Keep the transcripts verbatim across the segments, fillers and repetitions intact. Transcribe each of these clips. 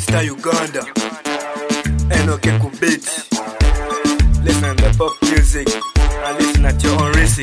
Mister Uganda, Enoch Kubit. Listen to pop music and listen at your own risk.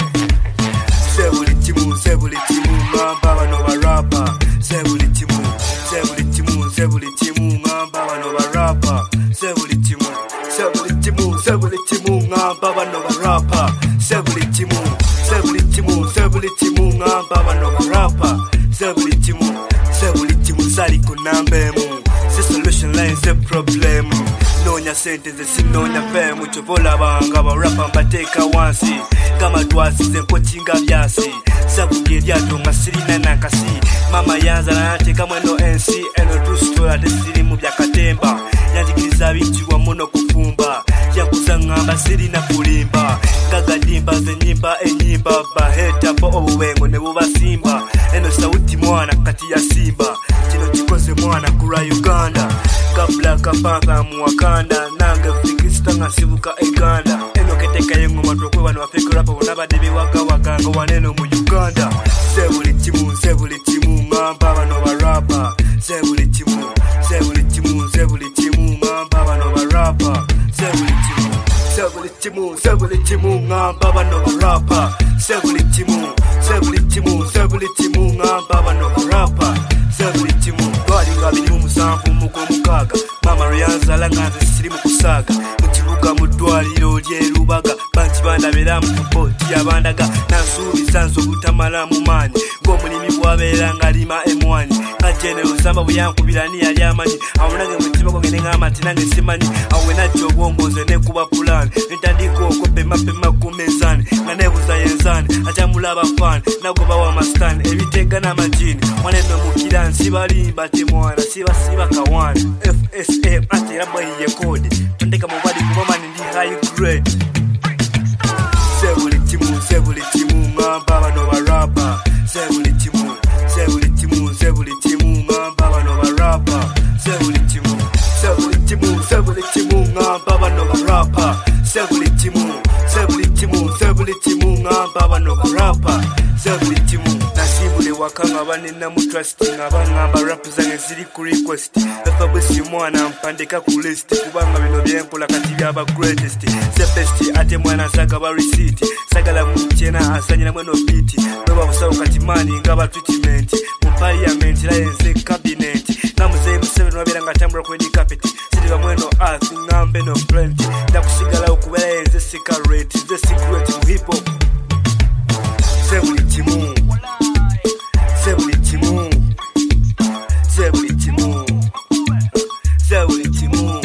Sebuli timu, sebuli timu, ngamba bano barapa. Sebuli timu, sebuli timu, sebuli timu, ngamba bano barapa. Sebuli timu, sebuli timu, sebuli timu, ngamba bano barapa. Sebuli timu, sebuli timu, sebuli timu, ngamba bano barapa. Sebuli timu, sebuli timu, sali kunambemu. The solution lies the problem. Nonya sentence sinonya femu chovola banga barapa mbateka wansi kama twasize nkochinga byasi sabugeria tonga sirina nakasi mama yanza nateka mweno N C eno true story tesiri mu byakatemba yanjikiriza bichiwa muno kufumba yakuzangamba sirina kulimba kagadimba zenyimba enyimba baheta po obuwengo ne bubasimba eno sauti mwana kati ya simba kino kikoze mwana kura Uganda kabla kapanga mu Wakanda nange fikista ngasibuka Uganda eno keteka yengo matokwe bano afika rapa bonabade biwaga waganga waneno mu Uganda sebuli timu sebuli timu ngamba bano barapa sebuli timu sebuli timu sebuli timu ngamba bano barapa sebuli timu sebuli timu sebuli timu ngamba bano barapa sebuli timu sebuli timu sebuli timu ngamba bano barapa sebuli timu bali ngabiri mu musanvu muko mukaga mama rianza langaze siri mu kusaga mukibuga mu dwaliro lye rubaga banti banda beramu kupoti yabandaga nansubi sanzo butamala mu mani ngo mulimi bwabera ngalima emwani kajene usamba buyankubirani yali amanyi awonage mutima gongene ngamati nange simani awena jobwongoze ne kuba plan ntandiko kope mapema kumezani nganebuza yenzani atamulaba fan nagoba wa mastan ebitega na majini mwaneno mukira nsibali bate mwana siba siba kawana F S M ate rabaye code tondeka mubali kubamani ndi high grade sebuli timu sebuli timu ngamba bano barapa sebuli timu sebuli timu sebuli timu ngamba bano barapa sebuli timu sebuli timu sebuli timu ngamba bano barapa sebuli timu sebuli timu sebuli timu ngamba bano barapa sebuli timu nasibule wakanga banena mu trust ngabanga rap zange ziri ku request efa bwesi mwana mpandika ku list kubanga bino byenkola kati byaba greatest the best ate mwana saga ba receipt sagala mchena asanyira mweno beat baba busawo kati mani ngaba treatment mu parliament la enze cabinet namuze museveni wabera ngatambula ku edi carpet siriba mweno earth ngambe no plenty ndakusigala okubera enze secret the secret mu hip hop sebuli timu sebuli timu sebuli timu sebuli timu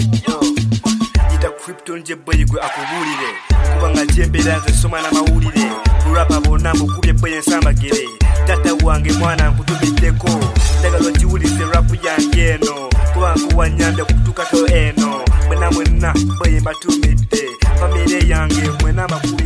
ita crypto nje boy gwe akubulire kubanga jembera nze soma na mawulire kurapa bona mukubye boy ensamba gere tata wange mwana nkutubideko ndagalo jiwulize rap yange eno kubanga wanyanda kutuka to eno bena mwena boy mbatumide family yange mwena maku